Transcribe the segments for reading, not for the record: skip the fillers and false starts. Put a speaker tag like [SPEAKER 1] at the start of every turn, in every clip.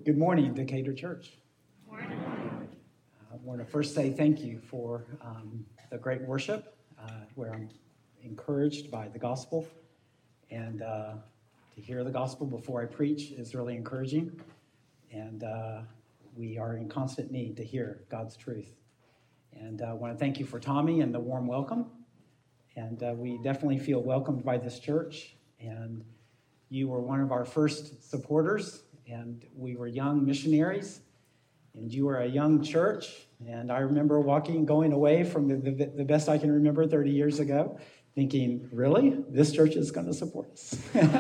[SPEAKER 1] Good morning, Decatur Church.
[SPEAKER 2] Morning.
[SPEAKER 1] I want to first say thank you for the great worship, where I'm encouraged by the gospel. And to hear the gospel before I preach is really encouraging. And we are in constant need to hear God's truth. And I want to thank you for Tommy and the warm welcome. And we definitely feel welcomed by this church. And you were one of our first supporters. And we were young missionaries, and you were a young church. And I remember going away from the best I can remember 30 years ago, thinking, really? This church is going to support us?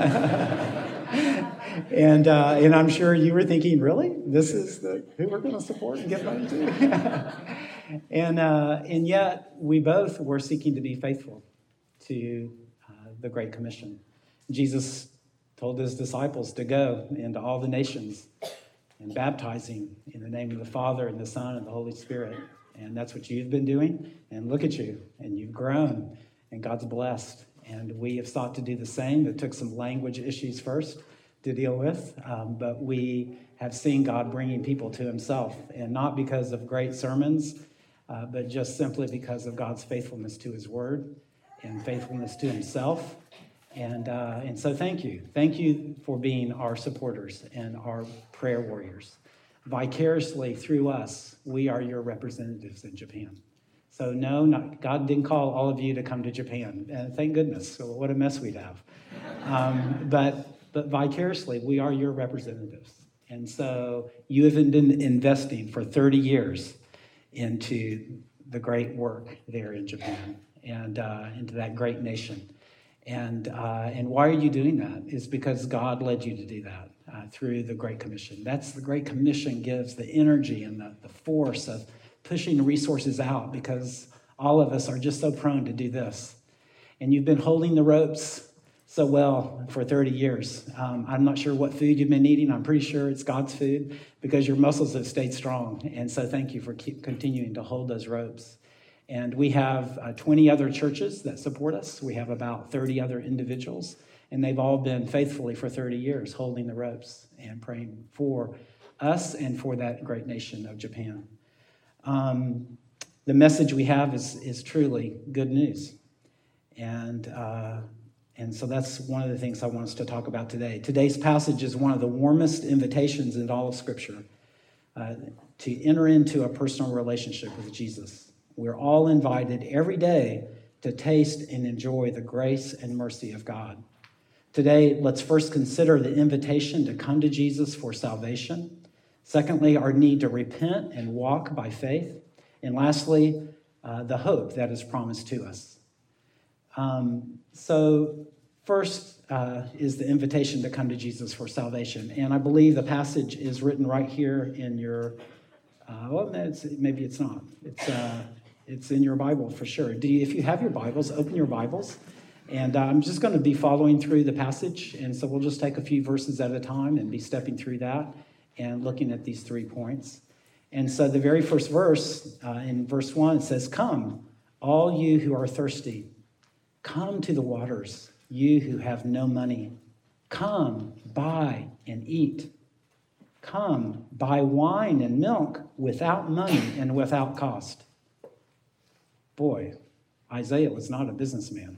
[SPEAKER 1] and I'm sure you were thinking, really? This is who we're going to support and give money to? and yet, we both were seeking to be faithful to the Great Commission. Jesus told his disciples to go into all the nations and baptizing in the name of the Father and the Son and the Holy Spirit. And that's what you've been doing. And look at you. And you've grown. And God's blessed. And we have sought to do the same. It took some language issues first to deal with. But we have seen God bringing people to himself. And not because of great sermons, but just simply because of God's faithfulness to his word and faithfulness to himself. And so thank you. Thank you for being our supporters and our prayer warriors. Vicariously through us, we are your representatives in Japan. So God didn't call all of you to come to Japan. And thank goodness. So what a mess we'd have. But vicariously, we are your representatives. And so you have been investing for 30 years into the great work there in Japan and into that great nation. And why are you doing that? It's because God led you to do that through the Great Commission. That's the Great Commission gives the energy and the force of pushing the resources out because all of us are just so prone to do this. And you've been holding the ropes so well for 30 years. I'm not sure what food you've been eating. I'm pretty sure it's God's food because your muscles have stayed strong. And so thank you for continuing to hold those ropes. And we have 20 other churches that support us. We have about 30 other individuals, and they've all been faithfully for 30 years holding the ropes and praying for us and for that great nation of Japan. The message we have is truly good news. And so that's one of the things I want us to talk about today. Today's passage is one of the warmest invitations in all of Scripture to enter into a personal relationship with Jesus. We're all invited every day to taste and enjoy the grace and mercy of God. Today, let's first consider the invitation to come to Jesus for salvation. Secondly, our need to repent and walk by faith. And lastly, the hope that is promised to us. So first is the invitation to come to Jesus for salvation. And I believe the passage is written right here in your, maybe it's not. It's in your Bible for sure. If you have your Bibles, open your Bibles. And I'm just going to be following through the passage. And so we'll just take a few verses at a time and be stepping through that and looking at these 3 points. And so the very first verse, in verse 1, it says, "Come, all you who are thirsty, come to the waters, you who have no money. Come, buy and eat. Come, buy wine and milk without money and without cost." Boy, Isaiah was not a businessman.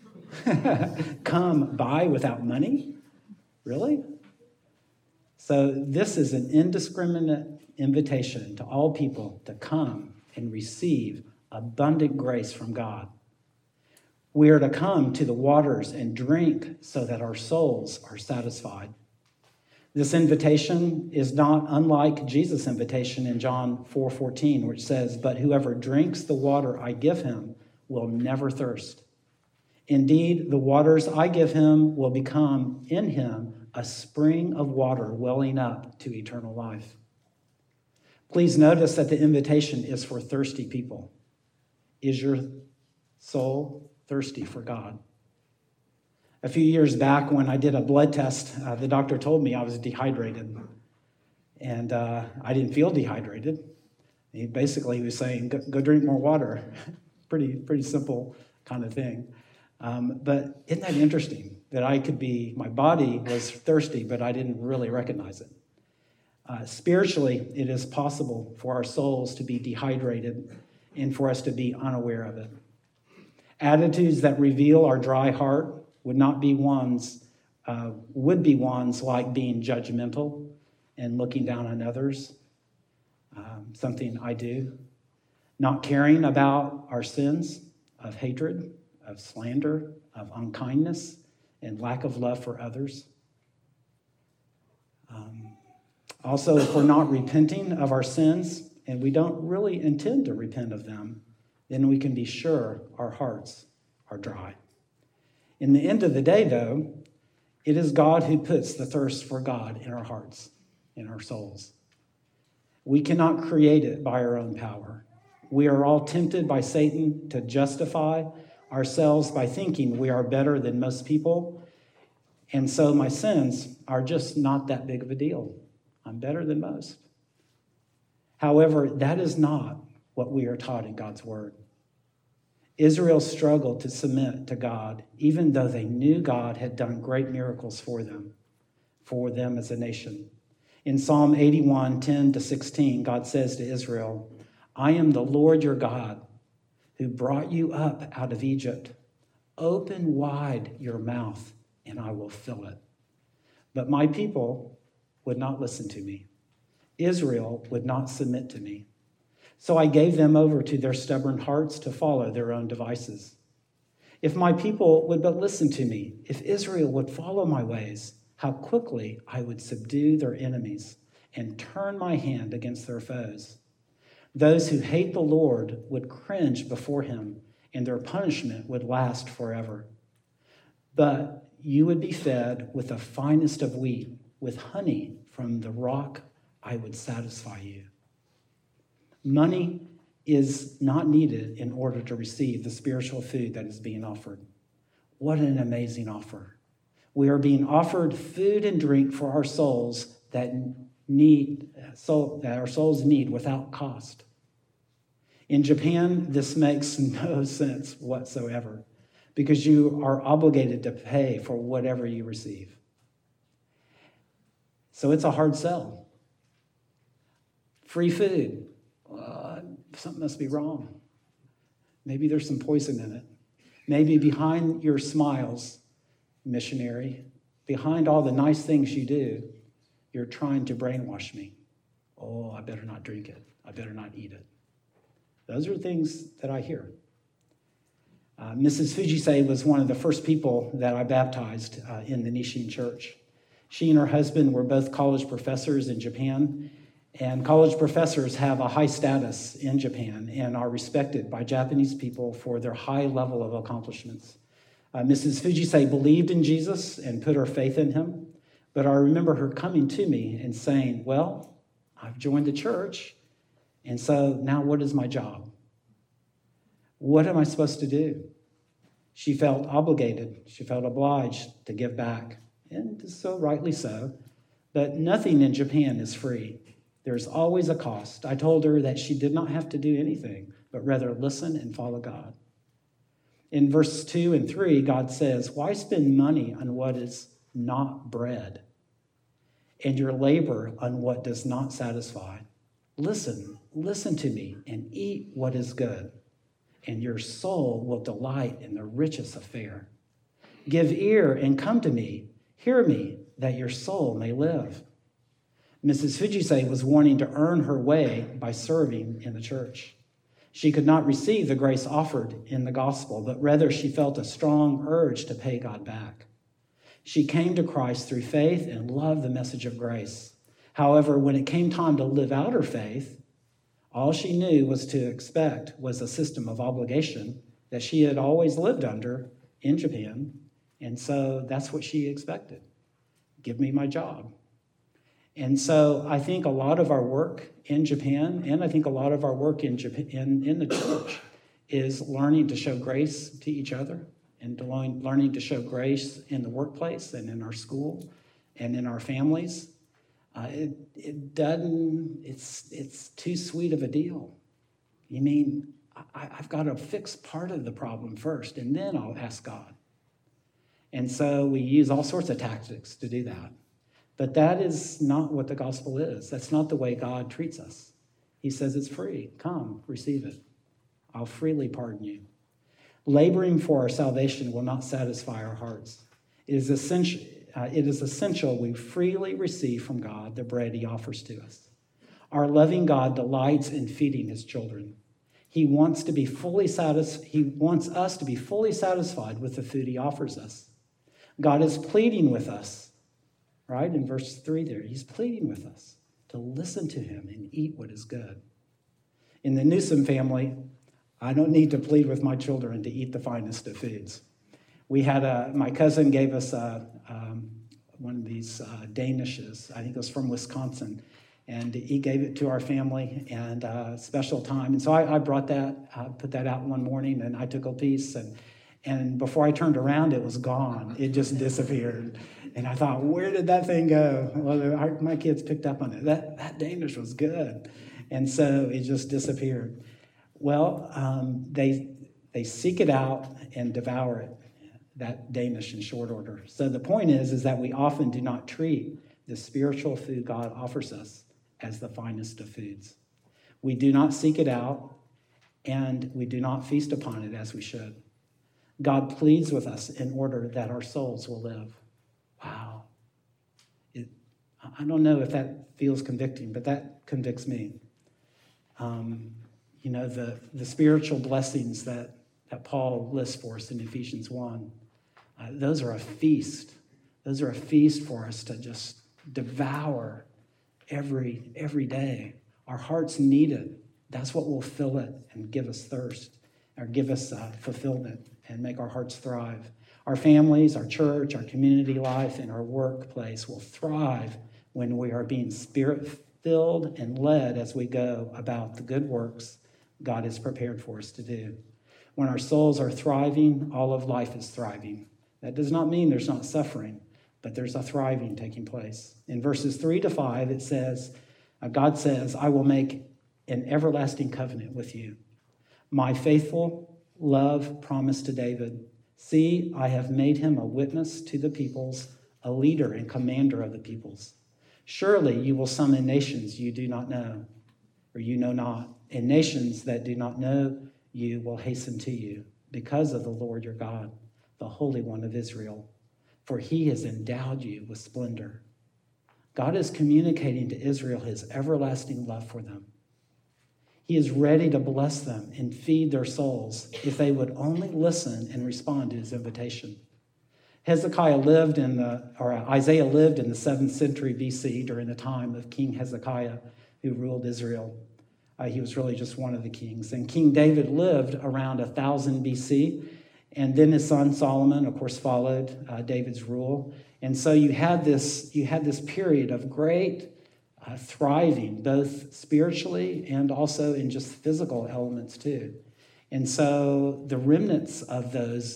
[SPEAKER 1] Come buy without money? Really? So this is an indiscriminate invitation to all people to come and receive abundant grace from God. We are to come to the waters and drink so that our souls are satisfied. This invitation is not unlike Jesus' invitation in John 4:14, which says, "But whoever drinks the water I give him will never thirst. Indeed, the waters I give him will become in him a spring of water welling up to eternal life." Please notice that the invitation is for thirsty people. Is your soul thirsty for God? A few years back when I did a blood test, the doctor told me I was dehydrated. And I didn't feel dehydrated. He was saying, go drink more water. Pretty simple kind of thing. But isn't that interesting that my body was thirsty, but I didn't really recognize it? Spiritually, it is possible for our souls to be dehydrated and for us to be unaware of it. Attitudes that reveal our dry heart would be ones like being judgmental and looking down on others, something I do, not caring about our sins of hatred, of slander, of unkindness, and lack of love for others. Also, if we're not repenting of our sins, and we don't really intend to repent of them, then we can be sure our hearts are dry. In the end of the day, though, it is God who puts the thirst for God in our hearts, in our souls. We cannot create it by our own power. We are all tempted by Satan to justify ourselves by thinking we are better than most people. And so my sins are just not that big of a deal. I'm better than most. However, that is not what we are taught in God's word. Israel struggled to submit to God, even though they knew God had done great miracles for them as a nation. In Psalm 81, 10-16, God says to Israel, I am the Lord your God, who brought you up out of Egypt. Open wide your mouth, and I will fill it. But my people would not listen to me. Israel would not submit to me. So I gave them over to their stubborn hearts to follow their own devices. If my people would but listen to me, if Israel would follow my ways, how quickly I would subdue their enemies and turn my hand against their foes. Those who hate the Lord would cringe before him, and their punishment would last forever. But you would be fed with the finest of wheat, with honey from the rock I would satisfy you. Money is not needed in order to receive the spiritual food that is being offered. What an amazing offer. We are being offered food and drink for our souls that our souls need without cost. In Japan, this makes no sense whatsoever because you are obligated to pay for whatever you receive. So it's a hard sell. Free food. Something must be wrong. Maybe there's some poison in it. Maybe behind your smiles, missionary, behind all the nice things you do, you're trying to brainwash me. Oh, I better not drink it. I better not eat it. Those are things that I hear. Mrs. Fujise was one of the first people that I baptized in the Nishin church. She and her husband were both college professors in Japan, and college professors have a high status in Japan and are respected by Japanese people for their high level of accomplishments. Mrs. Fujise believed in Jesus and put her faith in him, but I remember her coming to me and saying, well, I've joined the church, and so now what is my job? What am I supposed to do? She felt obligated. She felt obliged to give back, and so rightly so, but nothing in Japan is free. There's always a cost. I told her that she did not have to do anything, but rather listen and follow God. In verse 2 and 3, God says, why spend money on what is not bread, and your labor on what does not satisfy? Listen to me, and eat what is good, and your soul will delight in the richest of fare. Give ear and come to me. Hear me, that your soul may live. Mrs. Fujise was wanting to earn her way by serving in the church. She could not receive the grace offered in the gospel, but rather she felt a strong urge to pay God back. She came to Christ through faith and loved the message of grace. However, when it came time to live out her faith, all she knew was to expect was a system of obligation that she had always lived under in Japan, and so that's what she expected. Give me my job. And so I think a lot of our work in Japan, and I think a lot of our work in Japan, in the church, is learning to show grace to each other and learning to show grace in the workplace and in our school and in our families. It's too sweet of a deal. You mean, I've got to fix part of the problem first, and then I'll ask God. And so we use all sorts of tactics to do that. But that is not what the gospel is. That's not the way God treats us. He says it's free. Come, receive it. I'll freely pardon you. Laboring for our salvation will not satisfy our hearts. It is essential we freely receive from God the bread he offers to us. Our loving God delights in feeding his children. He wants us to be fully satisfied with the food he offers us. God is pleading with us, right? In verse 3 there, he's pleading with us to listen to him and eat what is good. In the Newsom family, I don't need to plead with my children to eat the finest of foods. We had my cousin gave us one of these Danishes. I think it was from Wisconsin. And he gave it to our family and special time. And so I brought that, put that out one morning, and I took a piece. And before I turned around, it was gone. It just disappeared. And I thought, where did that thing go? Well, my kids picked up on it. That Danish was good. And so it just disappeared. Well, they seek it out and devour it, that Danish in short order. So the point is that we often do not treat the spiritual food God offers us as the finest of foods. We do not seek it out, and we do not feast upon it as we should. God pleads with us in order that our souls will live. Wow. I don't know if that feels convicting, but that convicts me. The spiritual blessings that Paul lists for us in Ephesians 1, those are a feast. Those are a feast for us to just devour every day. Our hearts need it. That's what will fill it and give us thirst, or give us fulfillment and make our hearts thrive. Our families, our church, our community life, and our workplace will thrive when we are being spirit-filled and led as we go about the good works God has prepared for us to do. When our souls are thriving, all of life is thriving. That does not mean there's not suffering, but there's a thriving taking place. In verses 3-5, it says, God says, I will make an everlasting covenant with you. My faithful love promised to David, see, I have made him a witness to the peoples, a leader and commander of the peoples. Surely you will summon nations you do not know, or you know not, and nations that do not know you will hasten to you because of the Lord your God, the Holy One of Israel. For he has endowed you with splendor. God is communicating to Israel his everlasting love for them. He is ready to bless them and feed their souls if they would only listen and respond to his invitation. Isaiah lived in the 7th century BC during the time of King Hezekiah, who ruled Israel. He was really just one of the kings. And King David lived around 1000 BC. And then his son Solomon, of course, followed David's rule. And so you had this period of great thriving, both spiritually and also in just physical elements too. And so the remnants of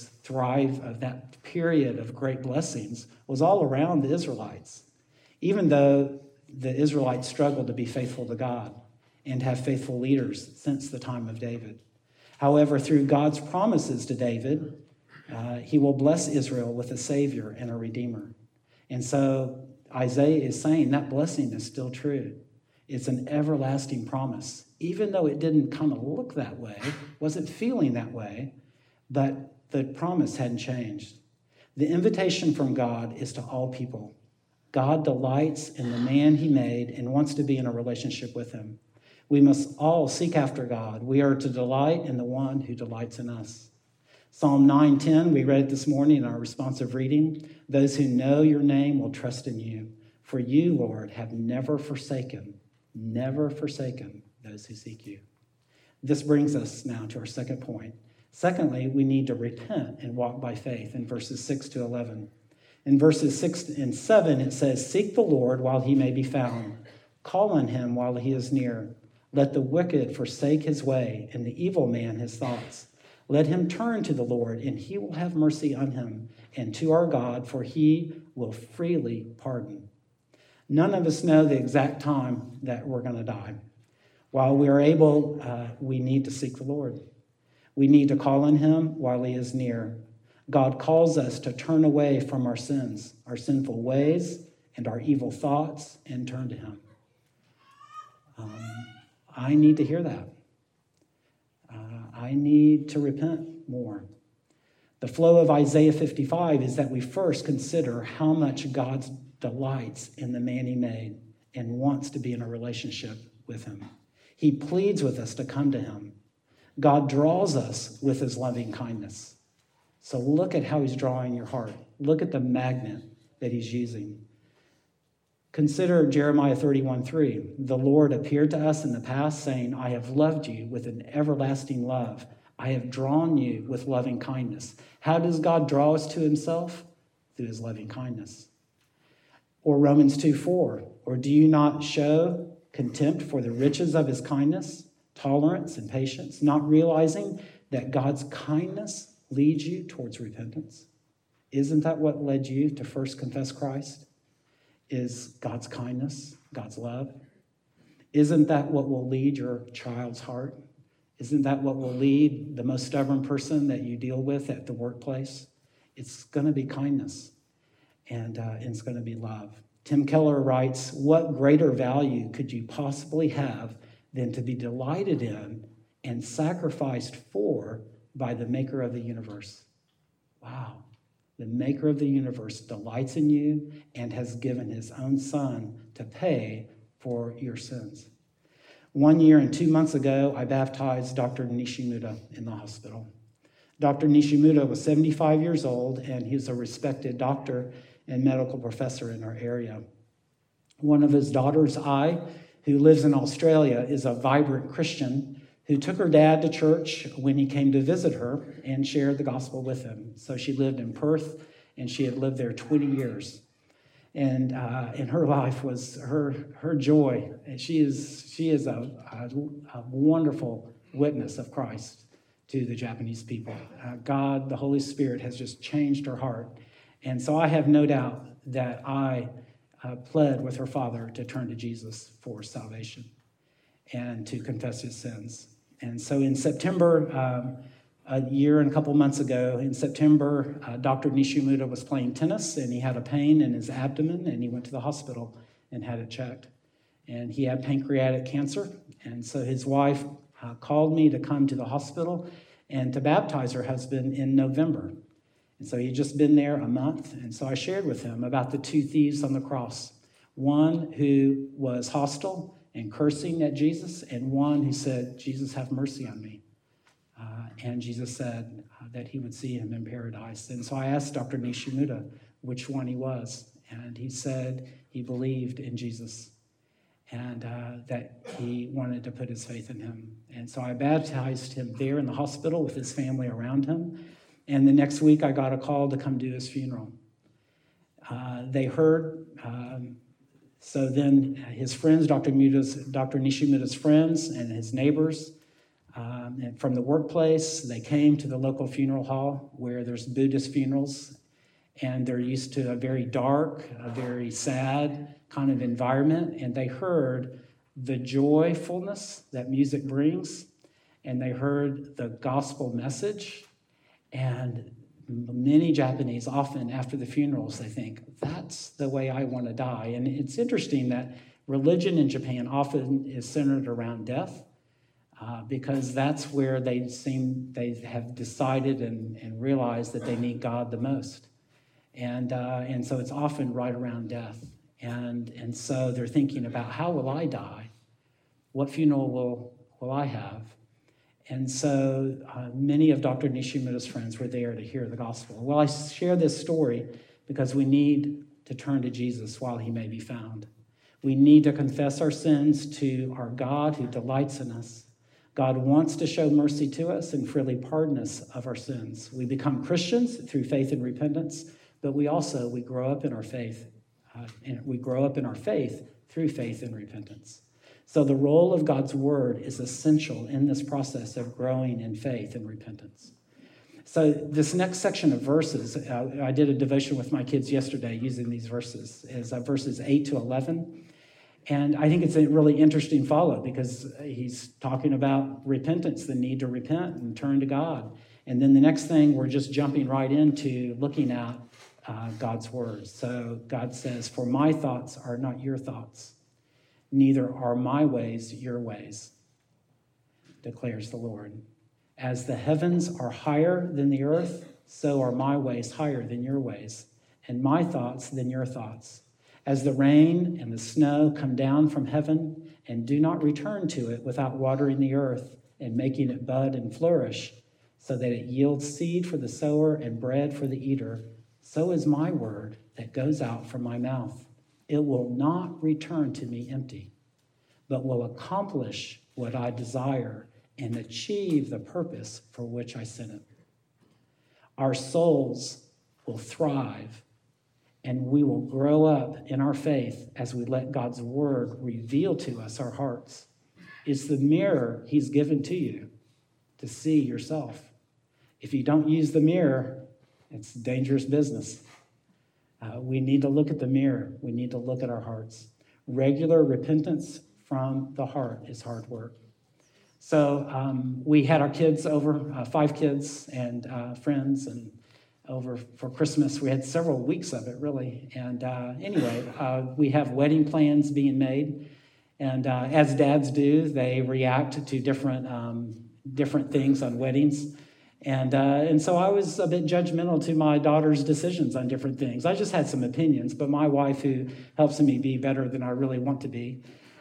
[SPEAKER 1] that period of great blessings was all around the Israelites, even though the Israelites struggled to be faithful to God and have faithful leaders since the time of David. However, through God's promises to David, he will bless Israel with a Savior and a Redeemer. And so Isaiah is saying that blessing is still true. It's an everlasting promise, even though it didn't kind of look that way, wasn't feeling that way, but the promise hadn't changed. The invitation from God is to all people. God delights in the man he made and wants to be in a relationship with him. We must all seek after God. We are to delight in the one who delights in us. Psalm 9:10, we read it this morning in our responsive reading. Those who know your name will trust in you. For you, Lord, have never forsaken those who seek you. This brings us now to our second point. Secondly, we need to repent and walk by faith in verses 6-11. In verses 6 and 7, it says, seek the Lord while he may be found. Call on him while he is near. Let the wicked forsake his way, and the evil man his thoughts. Let him turn to the Lord, and he will have mercy on him, and to our God, for he will freely pardon. None of us know the exact time that we're going to die. While we are able, we need to seek the Lord. We need to call on him while he is near. God calls us to turn away from our sins, our sinful ways, and our evil thoughts and turn to him. I need to hear that. I need to repent more. The flow of Isaiah 55 is that we first consider how much God delights in the man he made and wants to be in a relationship with him. He pleads with us to come to him. God draws us with his loving kindness. So look at how he's drawing your heart. Look at the magnet that he's using. Consider Jeremiah 31:3. The Lord appeared to us in the past, saying, I have loved you with an everlasting love. I have drawn you with loving kindness. How does God draw us to himself? Through his loving kindness. Or Romans 2:4. Or do you not show contempt for the riches of his kindness, tolerance, and patience, not realizing that God's kindness leads you towards repentance? Isn't that what led you to first confess Christ? Is God's kindness, God's love? Isn't that what will lead your child's heart? Isn't that what will lead the most stubborn person that you deal with at the workplace? It's going to be kindness, and it's going to be love. Tim Keller writes, what greater value could you possibly have than to be delighted in and sacrificed for by the maker of the universe? Wow. The maker of the universe delights in you and has given his own son to pay for your sins. 1 year and 2 months ago, I baptized Dr. Nishimura in the hospital. Dr. Nishimura was 75 years old, and he was a respected doctor and medical professor in our area. One of his daughters, who lives in Australia, is a vibrant Christian who took her dad to church when he came to visit her and shared the gospel with him. So she lived in Perth, and she had lived there 20 years. And in her life was her joy. And she is a wonderful witness of Christ to the Japanese people. God, the Holy Spirit, has just changed her heart. And so I have no doubt that I pled with her father to turn to Jesus for salvation and to confess his sins. And so in September, a year and a couple months ago, in September, Dr. Nishimura was playing tennis, and he had a pain in his abdomen, and he went to the hospital and had it checked. And he had pancreatic cancer, and so his wife called me to come to the hospital and to baptize her husband in November. And so he'd just been there a month, and so I shared with him about the two thieves on the cross, one who was hostile and cursing at Jesus, and one who said, Jesus, have mercy on me. And Jesus said that he would see him in paradise. And so I asked Dr. Nishimura which one he was, and he said he believed in Jesus and that he wanted to put his faith in him. And so I baptized him there in the hospital with his family around him. And the next week I got a call to come do his funeral. They heard... So then his friends, Dr. Nishimura's friends and his neighbors and from the workplace, they came to the local funeral hall where there's Buddhist funerals, and they're used to a very dark, a very sad kind of environment, and they heard the joyfulness that music brings, and they heard the gospel message, and many Japanese, often after the funerals, they think, that's the way I want to die. And it's interesting that religion in Japan often is centered around death because that's where they have decided and realized that they need God the most. And so it's often right around death. And so they're thinking about, how will I die? What funeral will I have? And so many of Dr. Nishimura's friends were there to hear the gospel. Well, I share this story because we need to turn to Jesus while he may be found. We need to confess our sins to our God who delights in us. God wants to show mercy to us and freely pardon us of our sins. We become Christians through faith and repentance, but we grow up in our faith. And we grow up in our faith through faith and repentance. So the role of God's word is essential in this process of growing in faith and repentance. So this next section of verses, I did a devotion with my kids yesterday using these verses, is verses 8 to 11. And I think it's a really interesting follow because he's talking about repentance, the need to repent and turn to God. And then the next thing, we're just jumping right into looking at God's words. So God says, "For my thoughts are not your thoughts, neither are my ways your ways, declares the Lord. As the heavens are higher than the earth, so are my ways higher than your ways, and my thoughts than your thoughts. As the rain and the snow come down from heaven and do not return to it without watering the earth and making it bud and flourish, so that it yields seed for the sower and bread for the eater, so is my word that goes out from my mouth. It will not return to me empty, but will accomplish what I desire and achieve the purpose for which I sent it." Our souls will thrive, and we will grow up in our faith as we let God's word reveal to us our hearts. It's the mirror he's given to you to see yourself. If you don't use the mirror, it's dangerous business. We need to look at the mirror. We need to look at our hearts. Regular repentance from the heart is hard work. So we had our kids over, 5 kids and friends, and over for Christmas. We had several weeks of it, really. And anyway, we have wedding plans being made. And as dads do, they react to different things on weddings. And so I was a bit judgmental to my daughter's decisions on different things. I just had some opinions, but my wife, who helps me be better than I really want to be,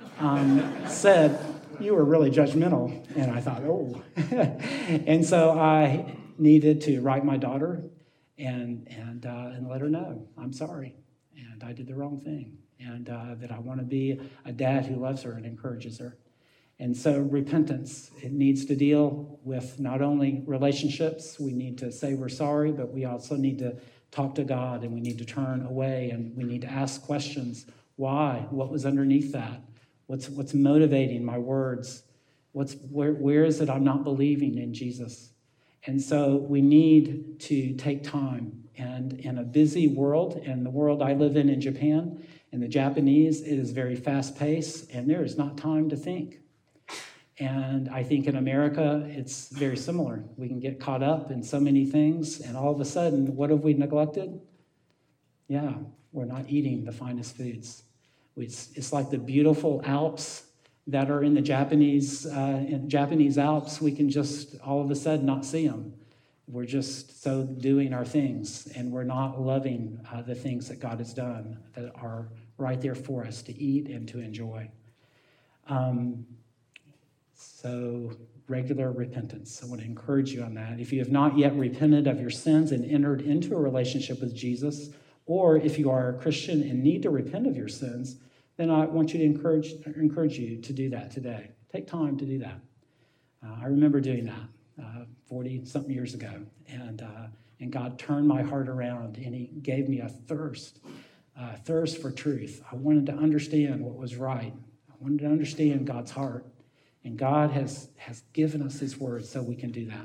[SPEAKER 1] said, "You were really judgmental." And I thought, oh. And so I needed to write my daughter and let her know, I'm sorry, and I did the wrong thing, and that I want to be a dad who loves her and encourages her. And so repentance, it needs to deal with not only relationships. We need to say we're sorry, but we also need to talk to God, and we need to turn away, and we need to ask questions. Why? What was underneath that? What's motivating my words? Where is it I'm not believing in Jesus? And so we need to take time. And in a busy world, and the world I live in Japan, and the Japanese, it is very fast-paced, and there is not time to think. And I think in America, it's very similar. We can get caught up in so many things, and all of a sudden, what have we neglected? Yeah, we're not eating the finest foods. It's like the beautiful Alps that are in the Japanese Alps. We can just all of a sudden not see them. We're just so doing our things, and we're not loving the things that God has done that are right there for us to eat and to enjoy. So regular repentance. I want to encourage you on that. If you have not yet repented of your sins and entered into a relationship with Jesus, or if you are a Christian and need to repent of your sins, then I want you to encourage you to do that today. Take time to do that. I remember doing that 40-something years ago, and God turned my heart around, and he gave me a thirst for truth. I wanted to understand what was right. I wanted to understand God's heart, and God has given us his word so we can do that.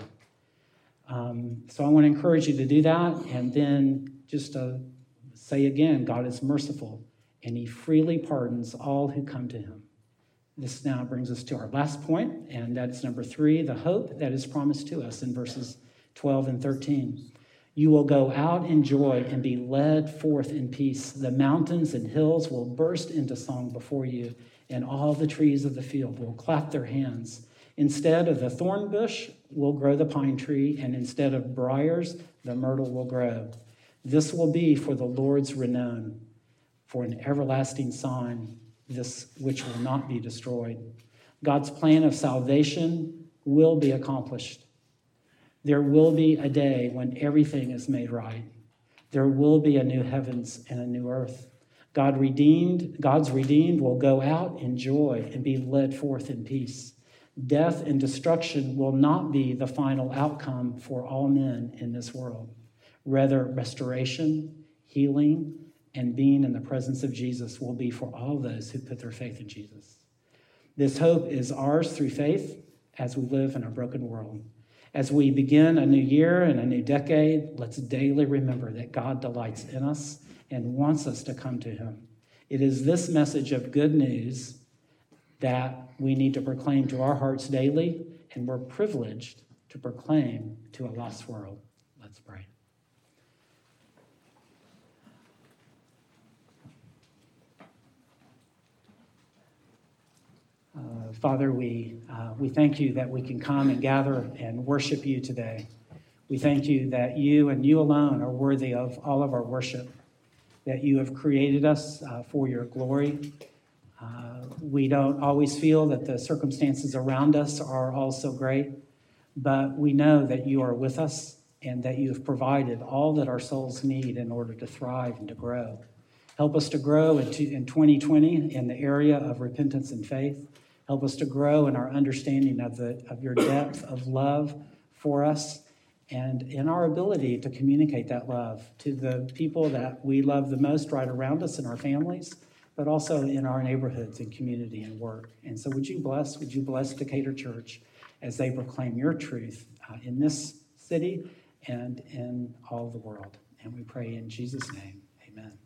[SPEAKER 1] So I want to encourage you to do that, and then just to say again, God is merciful, and he freely pardons all who come to him. This now brings us to our last point, and that's number 3, the hope that is promised to us in verses 12 and 13. You will go out in joy and be led forth in peace. The mountains and hills will burst into song before you, and all the trees of the field will clap their hands. Instead of the thorn bush will grow the pine tree, and instead of briars, the myrtle will grow. This will be for the Lord's renown, for an everlasting sign, this which will not be destroyed. God's plan of salvation will be accomplished. There will be a day when everything is made right. There will be a new heavens and a new earth. God's redeemed will go out in joy and be led forth in peace. Death and destruction will not be the final outcome for all men in this world. Rather, restoration, healing, and being in the presence of Jesus will be for all those who put their faith in Jesus. This hope is ours through faith as we live in a broken world. As we begin a new year and a new decade, let's daily remember that God delights in us and wants us to come to him. It is this message of good news that we need to proclaim to our hearts daily, and we're privileged to proclaim to a lost world. Let's pray. Father, we thank you that we can come and gather and worship you today. We thank you that you and you alone are worthy of all of our worship, that you have created us for your glory. We don't always feel that the circumstances around us are all so great, but we know that you are with us and that you have provided all that our souls need in order to thrive and to grow. Help us to grow in 2020 in the area of repentance and faith. Help us to grow in our understanding of your depth of love for us and in our ability to communicate that love to the people that we love the most right around us in our families, but also in our neighborhoods and community and work. And so would you bless Decatur Church as they proclaim your truth in this city and in all the world. And we pray in Jesus' name, amen.